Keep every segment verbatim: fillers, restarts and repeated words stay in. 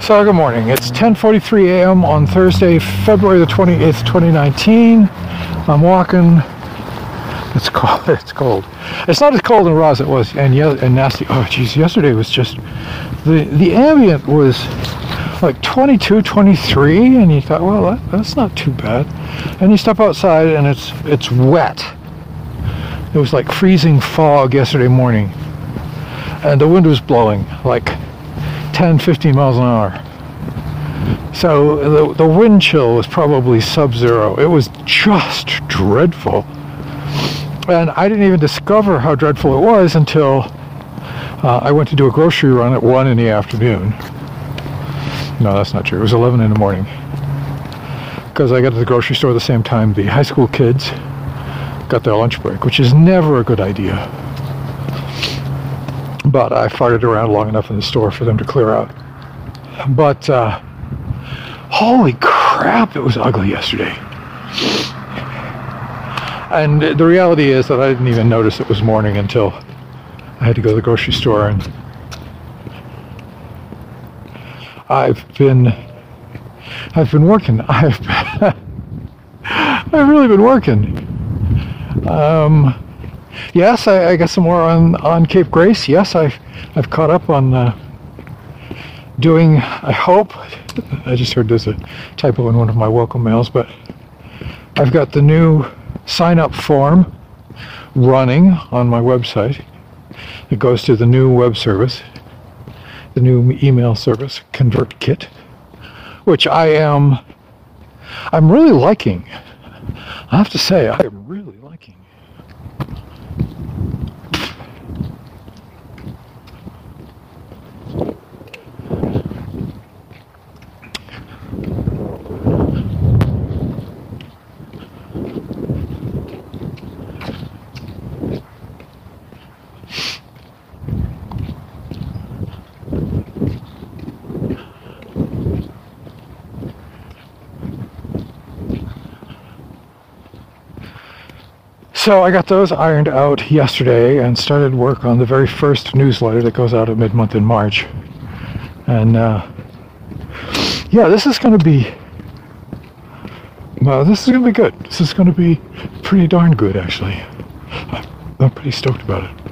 So good morning. It's ten forty-three a m on Thursday, February the twenty-eighth, twenty nineteen. I'm walking. It's cold. It's cold. It's not as cold in Raw as it was, and yeah, and nasty. Oh, geez, yesterday was just the the ambient was like twenty-two, twenty-three, and you thought, well, that, that's not too bad. And you step outside, and it's it's wet. It was like freezing fog yesterday morning, and the wind was blowing like ten, fifteen miles an hour. So the, the wind chill was probably sub-zero. It was just dreadful. And I didn't even discover how dreadful it was until uh, I went to do a grocery run at one in the afternoon. No, that's not true. It was eleven in the morning. Because I got to the grocery store at the same time the high school kids got their lunch break, which is never a good idea. But I farted around long enough in the store for them to clear out. But, uh, holy crap, it was ugly yesterday. And the reality is that I didn't even notice it was morning until I had to go to the grocery store. And I've been, I've been working. I've, been, I've really been working. Um... Yes, I, I got some more on, on Cape Grace. Yes, I've, I've caught up on uh, doing, I hope, I just heard there's a typo in one of my welcome mails, but I've got the new sign-up form running on my website. It goes to the new web service, the new email service, ConvertKit, which I am, I'm really liking. I have to say, I am really liking. So I got those ironed out yesterday and started work on the very first newsletter that goes out at mid-month in March. And uh, yeah, this is going to be, well, this is going to be good. This is going to be pretty darn good, actually. I'm pretty stoked about it.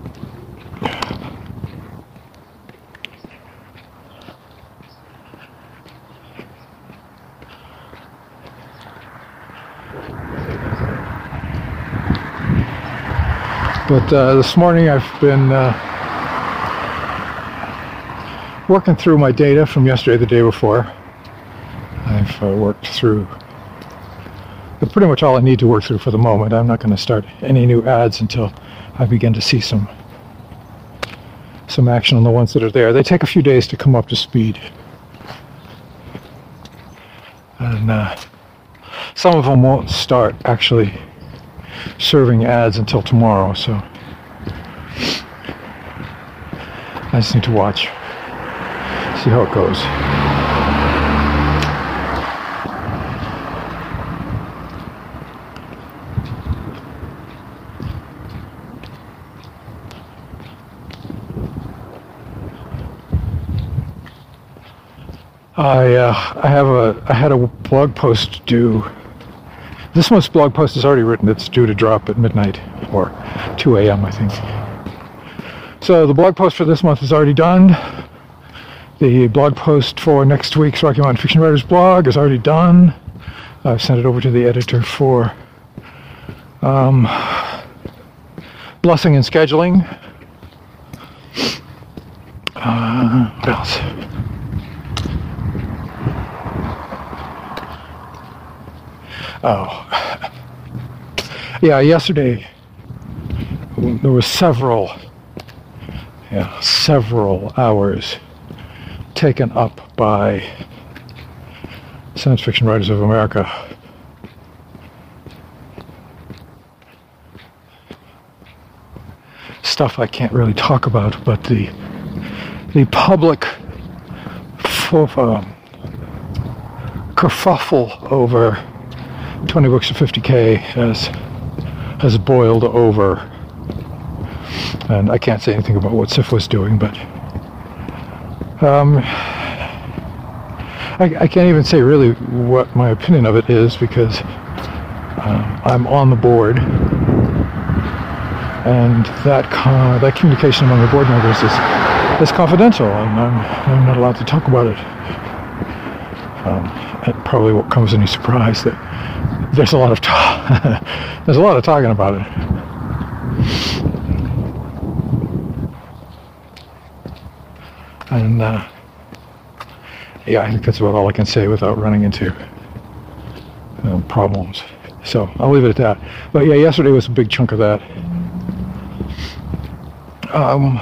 But uh, this morning I've been uh, working through my data from yesterday, the day before. I've uh, worked through pretty much all I need to work through for the moment. I'm not going to start any new ads until I begin to see some some action on the ones that are there. They take a few days to come up to speed. And uh, some of them won't start actually serving ads until tomorrow, so I just need to watch, see how it goes. I uh, I have a I had a blog post due. This month's blog post is already written. It's due to drop at midnight or two a m I think. So the blog post for this month is already done. The blog post for next week's Rocky Mountain Fiction Writers blog is already done. I've sent it over to the editor for um, blessing and scheduling. Uh, what else? Oh, yeah, yesterday there were several, yeah, several hours taken up by Science Fiction Writers of America. Stuff I can't really talk about, but the the public f- um, kerfuffle over twenty books to fifty K has has boiled over, and I can't say anything about what S I F was doing, but um, I, I can't even say really what my opinion of it is because um, I'm on the board, and that con- that communication among the board members is is confidential, and I'm, I'm not allowed to talk about it. Um, it probably won't come as any surprise that there's a lot of talk. There's a lot of talking about it. And uh, yeah, I think that's about all I can say without running into um, problems. So I'll leave it at that. But yeah, yesterday was a big chunk of that. Um,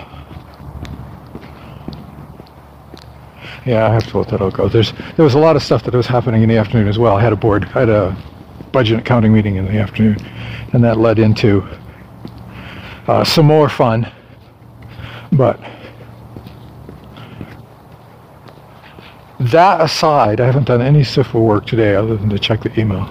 yeah, I have to let that all go. There's there was a lot of stuff that was happening in the afternoon as well. I had a board, I had a budget and accounting meeting in the afternoon, and that led into uh, some more fun. But that aside, I haven't done any C I F O work today other than to check the email.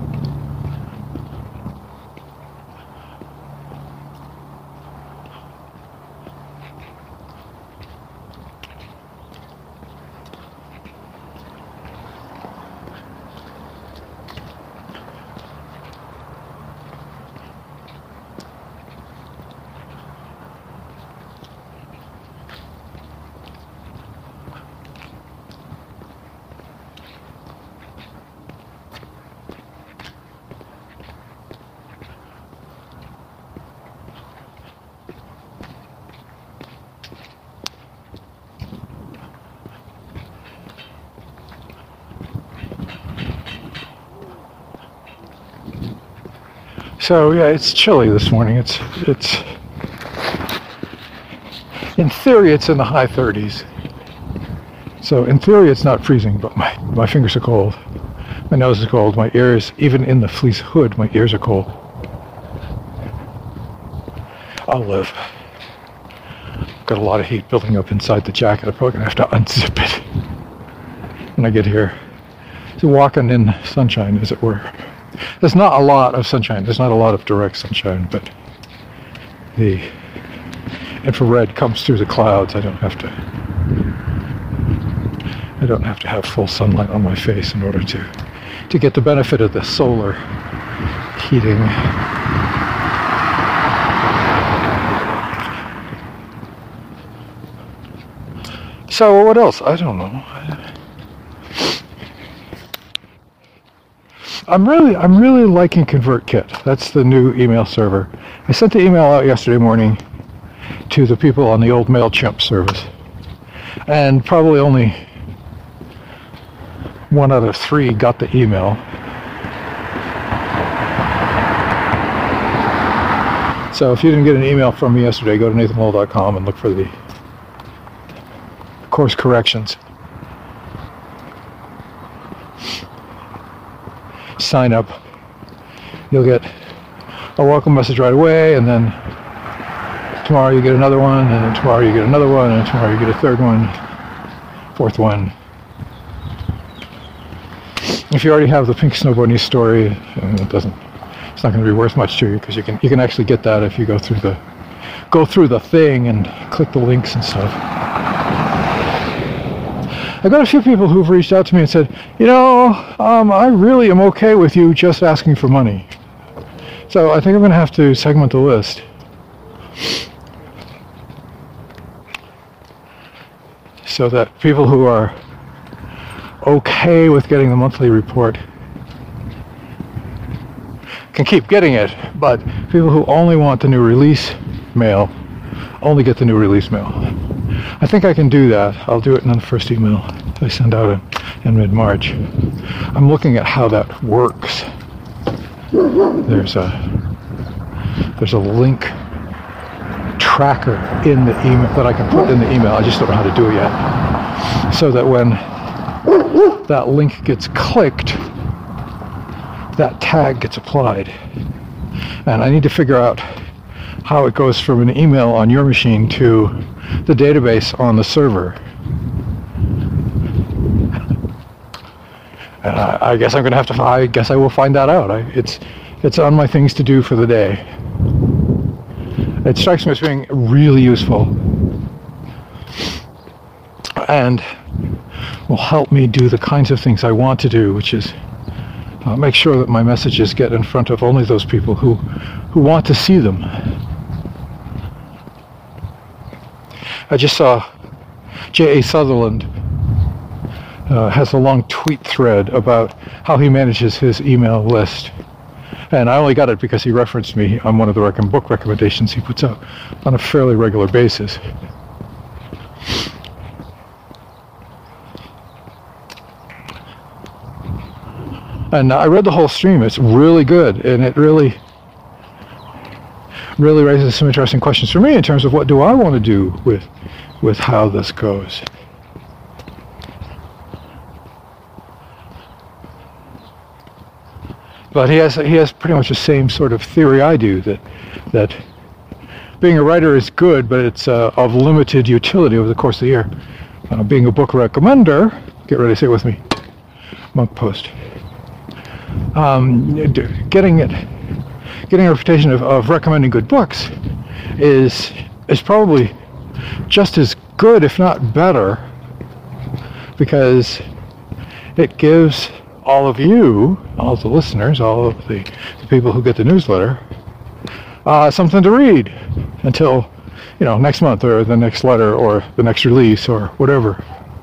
So yeah, it's chilly this morning. It's it's in theory it's in the high thirties. So in theory it's not freezing, but my, my fingers are cold. My nose is cold. My ears, even in the fleece hood, my ears are cold. I'll live. Got a lot of heat building up inside the jacket. I'm probably gonna have to unzip it when I get here. So walking in sunshine, as it were. There's not a lot of sunshine. There's not a lot of direct sunshine, but the infrared comes through the clouds. I don't have to. I don't have to have full sunlight on my face in order to to get the benefit of the solar heating. So what else? I don't know. I'm really, I'm really liking ConvertKit. That's the new email server. I sent the email out yesterday morning to the people on the old MailChimp service, and probably only one out of three got the email. So if you didn't get an email from me yesterday, go to nathan lowell dot com and look for the course corrections. Sign up. You'll get a welcome message right away, and then tomorrow you get another one, and then tomorrow you get another one, and tomorrow you get a third one, fourth one. If you already have the Pink Snow Bunny story, it doesn't. It's not going to be worth much to you because you can you can actually get that if you go through the go through the thing and click the links and stuff. I've got a few people who've reached out to me and said, you know, um, I really am okay with you just asking for money. So I think I'm going to have to segment the list. So that people who are okay with getting the monthly report can keep getting it, but people who only want the new release mail only get the new release mail. I think I can do that. I'll do it in the first email I send out in, in mid-March. I'm looking at how that works. There's a there's a link tracker in the email that I can put in the email. I just don't know how to do it yet. So that when that link gets clicked, that tag gets applied. And I need to figure out how it goes from an email on your machine to the database on the server. And I, I guess I'm going to have to. I guess I will find that out. I, it's it's on my things to do for the day. It strikes me as being really useful. And will help me do the kinds of things I want to do, which is uh, make sure that my messages get in front of only those people who, who want to see them. I just saw J A Sutherland uh, has a long tweet thread about how he manages his email list. And I only got it because he referenced me on one of the rec- book recommendations he puts out on a fairly regular basis. And I read the whole stream. It's really good, and it really, really raises some interesting questions for me in terms of what do I want to do with, with how this goes. But he has he has pretty much the same sort of theory I do, that that being a writer is good, but it's uh, of limited utility over the course of the year. Uh, being a book recommender, get ready to say it with me, Monk Post. Um, getting it, getting a reputation of, of recommending good books is is probably just as good, if not better, because it gives all of you, all of the listeners, all of the, the people who get the newsletter, uh, something to read until, you know, next month or the next letter or the next release or whatever.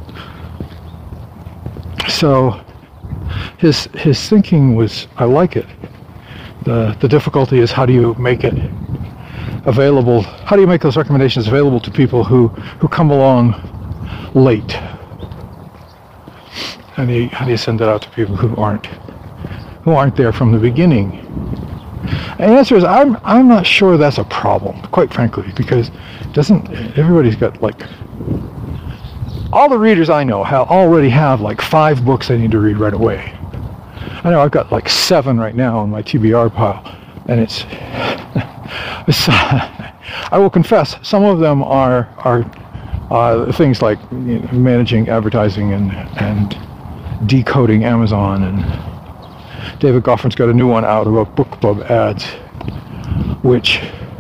So his his thinking was, I like it. The the difficulty is, how do you make it available? How do you make those recommendations available to people who, who come along late? How do you, how do you send that out to people who aren't who aren't there from the beginning? And the answer is, I'm I'm not sure that's a problem, quite frankly, because doesn't everybody's got like, all the readers I know have already have like five books they need to read right away. I know I've got like seven right now on my T B R pile, and it's, it's I will confess, some of them are are uh, things like, you know, managing advertising and and decoding Amazon, and David Goffrin's got a new one out about BookBub ads, which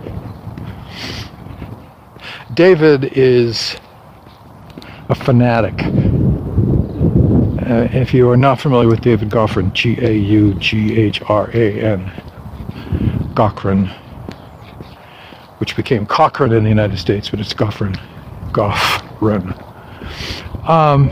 David is a fanatic. Uh, if you are not familiar with David Goffrin, G A U G H R A N, Goffrin, which became Cochrane in the United States, but it's Goffrin, Goffrin. Um,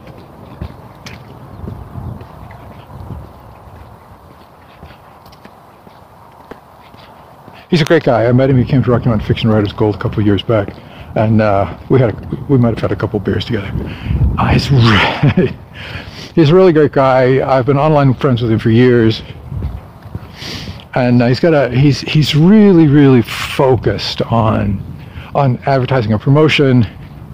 He's a great guy. I met him. He came to Rocky Mountain Fiction Writers Gold a couple of years back, and uh, we had a, we might have had a couple of beers together. Uh, he's really, he's a really great guy. I've been online friends with him for years, and uh, he's got a he's he's really really focused on on advertising and promotion.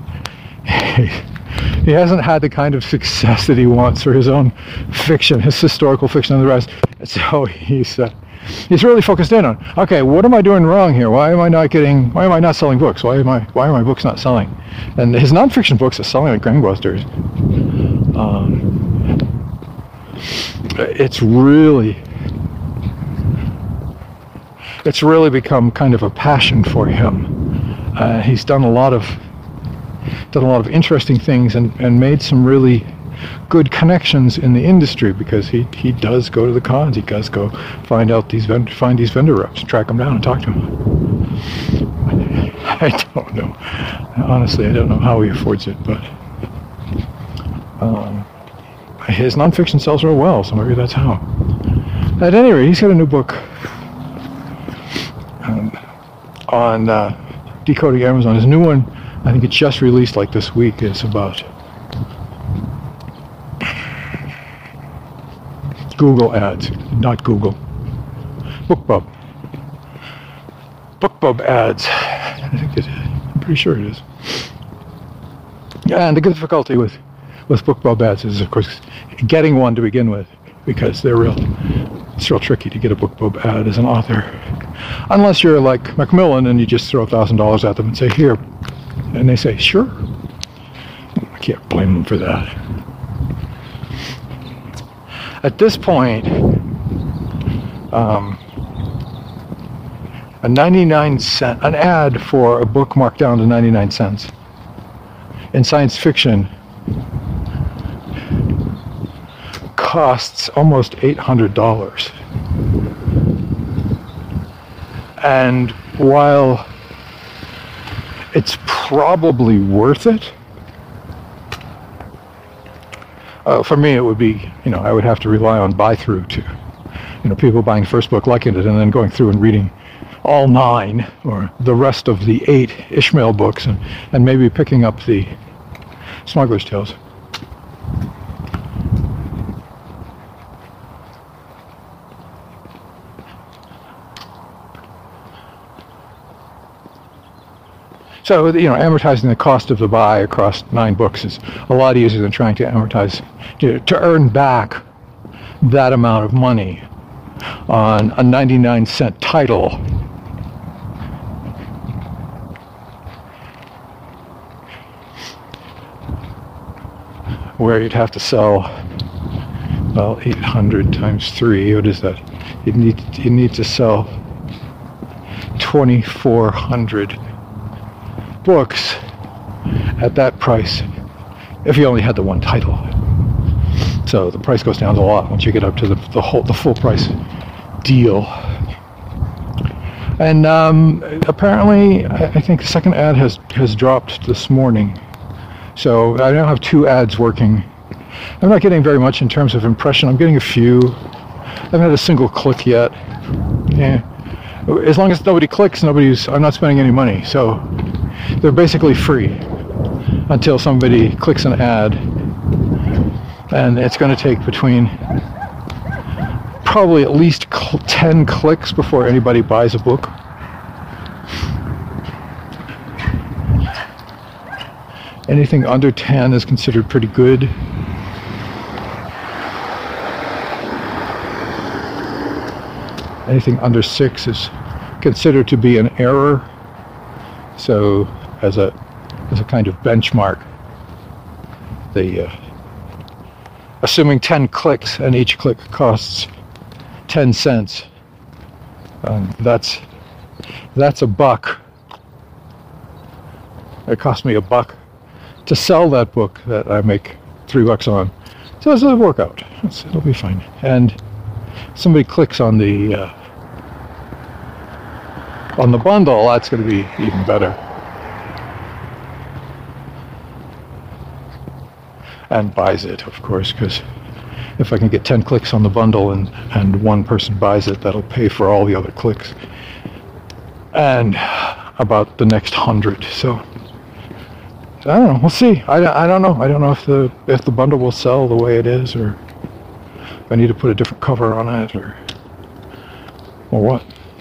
He hasn't had the kind of success that he wants for his own fiction, his historical fiction, and the rest. So he's. Uh, He's really focused in on, okay, what am I doing wrong here? Why am I not getting, why am I not selling books? Why am I, why are my books not selling? And his nonfiction books are selling like gangbusters. Um, it's really, it's really become kind of a passion for him. Uh, he's done a lot of, done a lot of interesting things, and, and made some really good connections in the industry, because he he does go to the cons. He does go find out these vendor, find these vendor reps, track them down, and talk to them. I don't know. Honestly, I don't know how he affords it, but um, his nonfiction sells real well, so maybe that's how. At any rate, he's got a new book um, on uh, decoding Amazon. His new one, I think it just released like this week. It's about Google ads, not Google. BookBub. BookBub ads. I think it is. I'm pretty sure it is. And the difficulty with, with BookBub ads is, of course, getting one to begin with, because they're real. It's real tricky to get a BookBub ad as an author, unless you're like Macmillan and you just throw a thousand dollars at them and say, "Here," and they say, "Sure." I can't blame them for that. At this point, um, a ninety-nine cent, an ad for a book marked down to ninety-nine cents in science fiction costs almost eight hundred dollars. And while it's probably worth it, uh, for me it would be, you know, I would have to rely on buy-through to, you know, people buying the first book, liking it, and then going through and reading all nine or the rest of the eight Ishmael books, and, and maybe picking up the Smuggler's Tales. So, you know, amortizing the cost of the buy across nine books is a lot easier than trying to amortize, to, to earn back that amount of money on a ninety-nine cent title. Where you'd have to sell, well, eight hundred times three, what is that? You'd need, you need to sell twenty-four hundred books at that price if you only had the one title. So the price goes down a lot once you get up to the, the whole the full price deal. And um, apparently, I, I think the second ad has has dropped this morning. So I now have two ads working. I'm not getting very much in terms of impression. I'm getting a few. I haven't had a single click yet. Yeah. As long as nobody clicks, nobody's. I'm not spending any money. So they're basically free until somebody clicks an ad, and it's going to take between probably at least cl- ten clicks before anybody buys a book. Anything under ten is considered pretty good. Anything under six is considered to be an error. So, as a as a kind of benchmark, the uh, assuming ten clicks and each click costs ten cents, um, that's that's a buck. It cost me a buck to sell that book that I make three bucks on. So it's a workout. It's, it'll be fine. And somebody clicks on the uh, on the bundle, that's going to be even better. And buys it, of course, because if I can get ten clicks on the bundle and, and one person buys it, that'll pay for all the other clicks. And about the next hundred. So I don't know. We'll see. I, I don't know. I don't know if the if the bundle will sell the way it is, or if I need to put a different cover on it, or or what.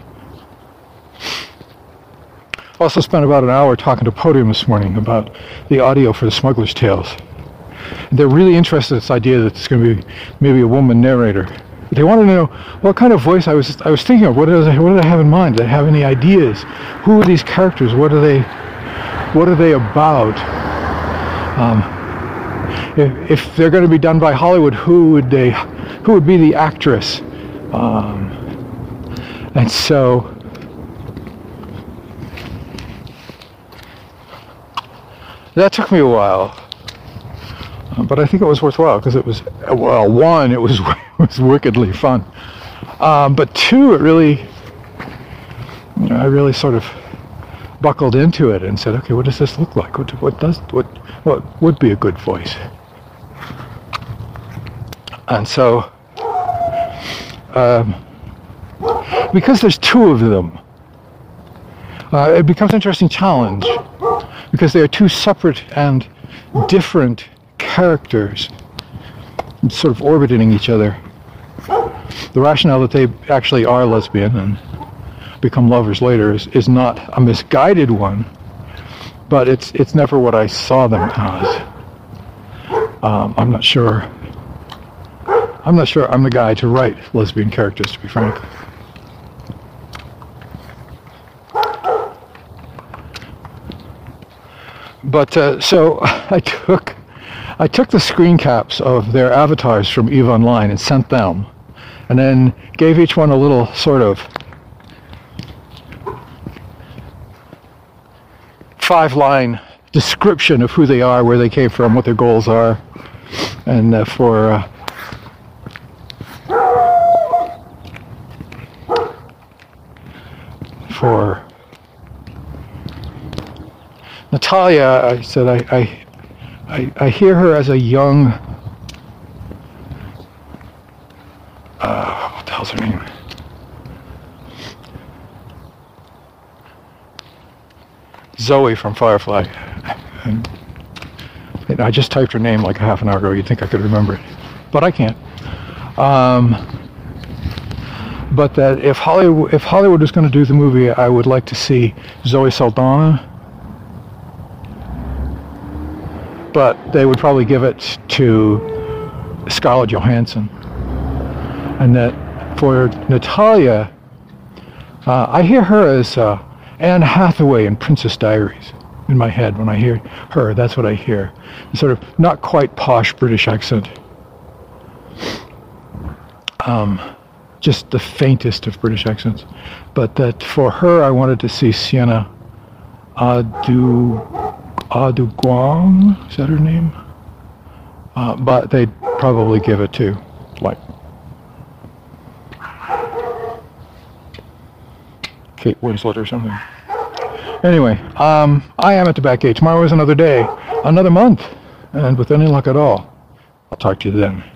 Also spent about an hour talking to Podium this morning about the audio for the Smuggler's Tales. They're really interested in this idea that it's going to be maybe a woman narrator. They wanted to know what kind of voice I was I was thinking of. What did I, what did I have in mind? Did I have any ideas? Who are these characters? What are they? What are they about? Um, if, if they're going to be done by Hollywood, who would they? Who would be the actress? Um, and so. That took me a while, uh, but I think it was worthwhile because it was, well, one, it was it was wickedly fun, um, but two, it really, you know, I really sort of buckled into it and said, okay, what does this look like? What what does what what would be a good voice? And so, um, because there's two of them, uh, it becomes an interesting challenge. Because they are two separate and different characters sort of orbiting each other. The rationale that they actually are lesbian and become lovers later is, is not a misguided one, but it's it's never what I saw them as. Um, I'm not sure. I'm not sure I'm the guy to write lesbian characters, to be frank. But uh, so I took I took the screen caps of their avatars from EVE Online and sent them, and then gave each one a little sort of five-line description of who they are, where they came from, what their goals are, and uh, for uh, for Natalia, I said I, I, I, I hear her as a young, uh, what the hell's her name? Zoe from Firefly. And, and I just typed her name like a half an hour ago. You'd think I could remember it, but I can't. Um, but that if Hollywood, if Hollywood was going to do the movie, I would like to see Zoe Saldana. But they would probably give it to Scarlett Johansson. And that for Natalia, uh, I hear her as uh, Anne Hathaway in Princess Diaries in my head. When I hear her, that's what I hear. A sort of not quite posh British accent. Um, just the faintest of British accents. But that for her, I wanted to see Sienna Adu... Adu Guang, is that her name? Uh, but they'd probably give it to, like, Kate Winslet or something. Anyway, um, I am at the back gate. Tomorrow is another day, another month, and with any luck at all, I'll talk to you then.